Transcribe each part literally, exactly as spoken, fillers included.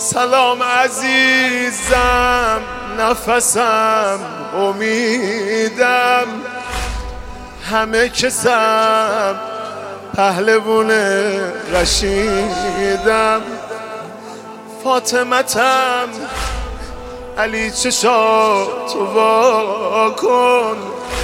سلام عزیزم، نفسم، امیدم، همه کسم، پهلوون رشیدم. فاطمتم، علی چشاتو وا کن.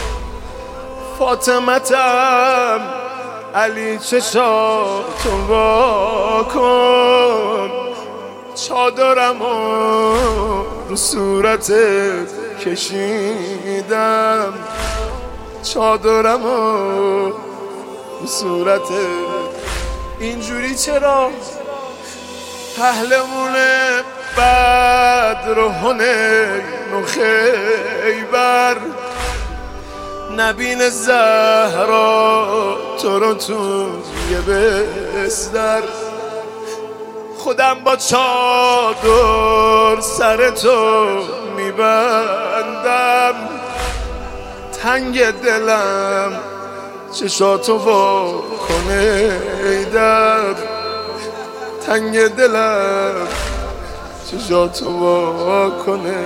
فاطمتم، علی چشاتو وا کن. چادرمو رو صورتت کشیدم. چادرمو رو صورتت. اینجوری چرا؟ پهلوون بدر و حنین و خیبر، نبین زهرا تو رو توی بستر. خودم با چادر سر تو میبندم. تنگ دلم چشاتو وا کنه ای در. تنگ دلم چشاتو وا کنه.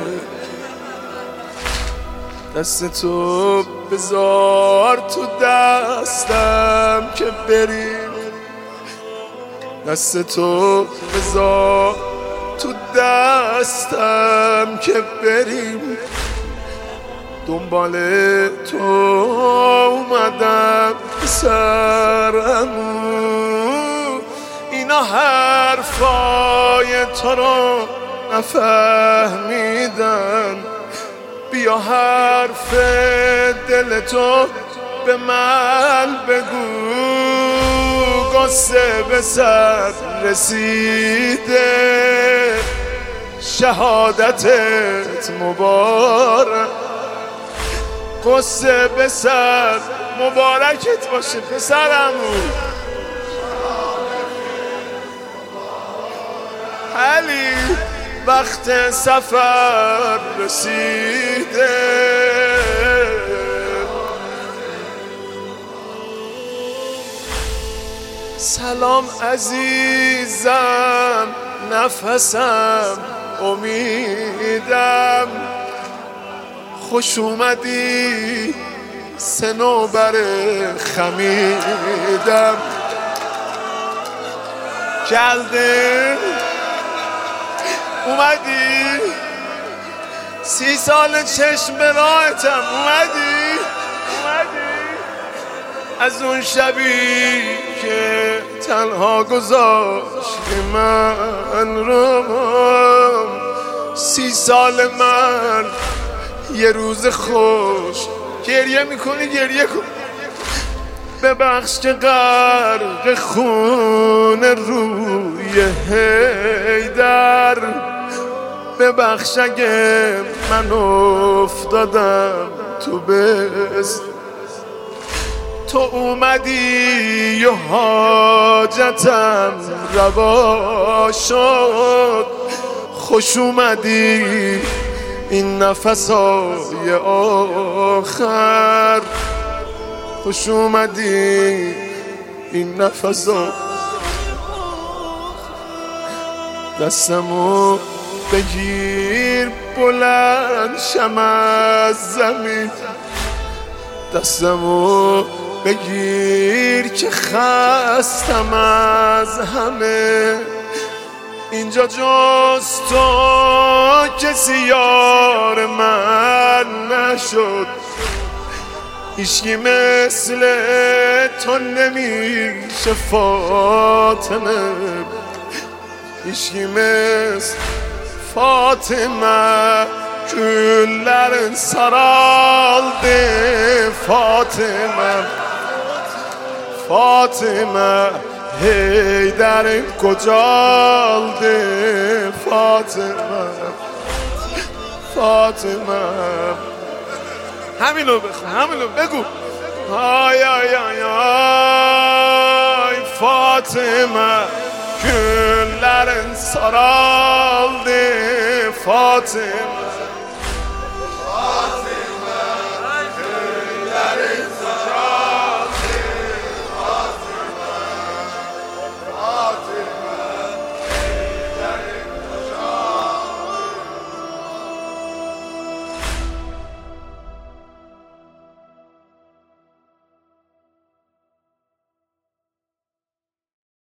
دست تو بذار تو دستم که بریم. دست تو بذار تو دستم که بریم. دنبال تو اومدم سرمو. اینا حرفای تو رو نفهمیدن. بیا حرف دل تو به من بگو. قصه به سر رسیده، شهادتت مبارک. قصه به سر مبارکت باشه پسرمون. علی وقت سفر رسیده. سلام عزیزم، نفسم، امیدم. خوش اومدی صنوبر خمیدم. کلده اومدی، سی سال چشم به راهتم. اومدی اومدی از اون شبی که تنها گذاشتی من رو. سی سال من یه روز خوش. گریه میکنی گریه کن. ببخش که غرق خون روی حیدر. ببخش اگه من افتادم تو بست. تو اومدی و حاجتم روا شد. خوش اومدی این نفسای آخر. خوش اومدی این نفسا. دستمو بگیر بلند شم از زمین. دستمو بگیر که خستم از همه. اینجا جز تو کسی یار من نشد. هیچکی مثل تو نمیشه فاطمه. هیچکی مثل Fatıma küllerin saraldı. Fatıma Fatıma Heyder'in kocaldı. Fatıma Fatıma همینو بخون همینو بگو. آی آی آی آی Fatıma Küllerin saraldı. Fatıma